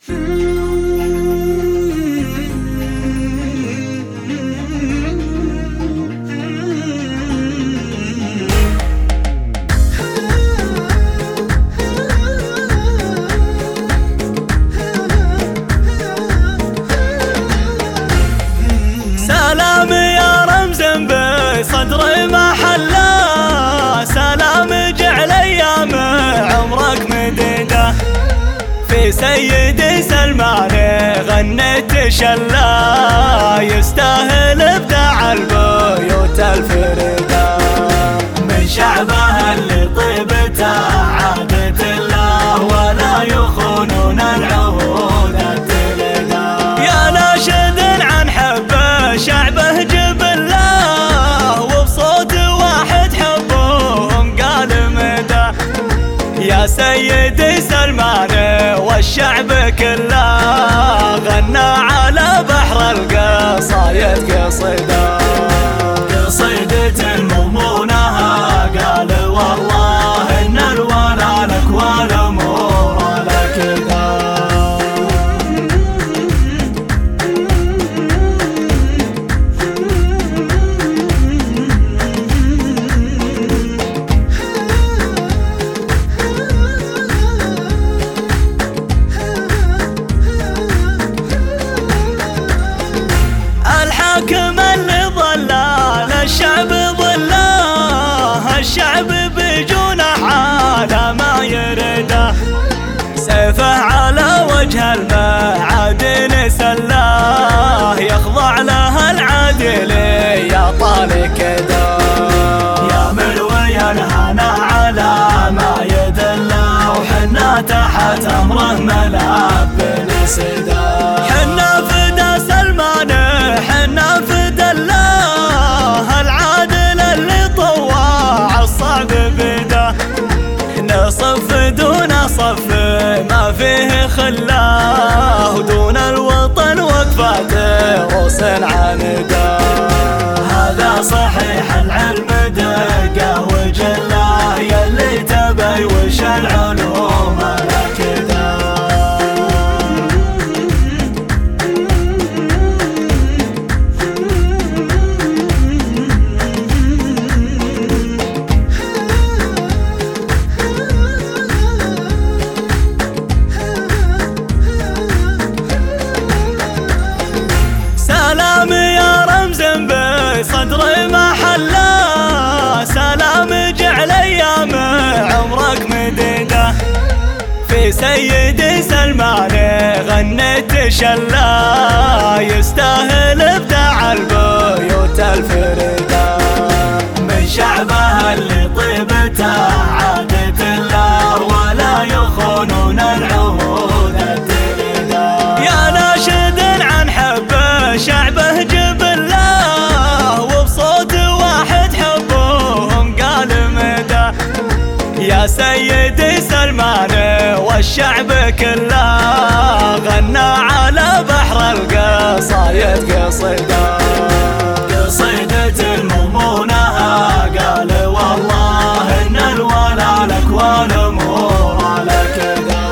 سلام يا رمز بصدر محله، سلام جعل ايام عمرك مديده. في سيدي سلمان غنيت شله، يستاهل ابداع البيوت الفريده. من شعبه اللي طيبته عادة الله، ولا يخونون العهود التلده. يا ناشد عن حبه شعبه جبله، وبصوت واحد حبهم قال مده. يا سيدي سلمان والشعب كله، غنى على بحر القصايد قصيده. قصيدة مضمونها قال والله ان الولا لك والامور على كذا. الحاكم اللي ضلال الشعب ضله، الشعب بجناح على ما يرده. سيفه على وجه المعادن سلاه، يخضع لها العادل يا طال كده. يا ملوي الهنا على ما يدله، وحنا تحت امره ملاب نسده. حنا فدا سلمان حنا فدا الله، العادل اللي طواع الصعب بده. نصف دون صف ما فيه خلاه، دون الوطن وقفات روس عانده. هذا صحيح العلم دقه وجله، يلي تبي وش العلوم على كده. سلام يا رمز بصدر محله، سلام جعل ايام عمرك مديده. في سيدي سلمان غنيت شله، يستاهل ابداع البيوت الفريده. من شعبه اللي طيبته عادة الله، ولا يخونون العهود التلده. يا ناشد عن حبه شعبه جبله، وبصوت واحد حبهم قال مده. يا سيدي سلمان والشعب كله، غنى على بحر القصايد قصيده. قصيدة مضمونها قال والله ان الولا لك والامور على كذا.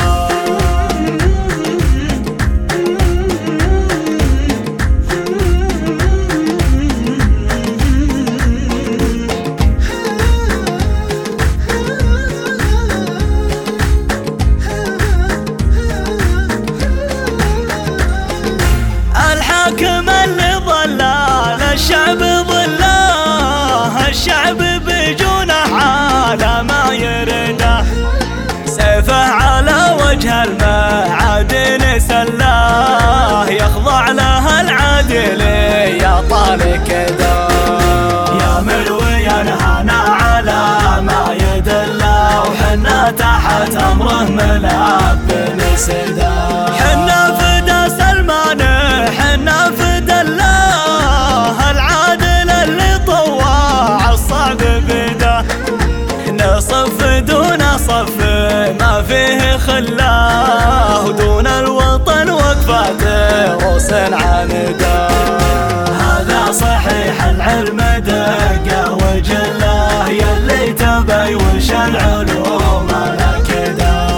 الحاكم اللي ضلال الشعب ضله، الشعب بجناح على ما يرده. سيفه على وجه المعادن سلاه، يخضع لها العادل يا طال كده. يا ملوي الهنا على ما يدله، وحنا تحت امره ملاب نسده. حنا فدا سلمان حنا فدا الله، العادل اللي طواع الصعب بده. نصف دون صف ما فيه خلاه، دون الوطن وقفات روس عانده. هذا صحيح العلم دقه وجله، يلي تبي وش العلوم على كده.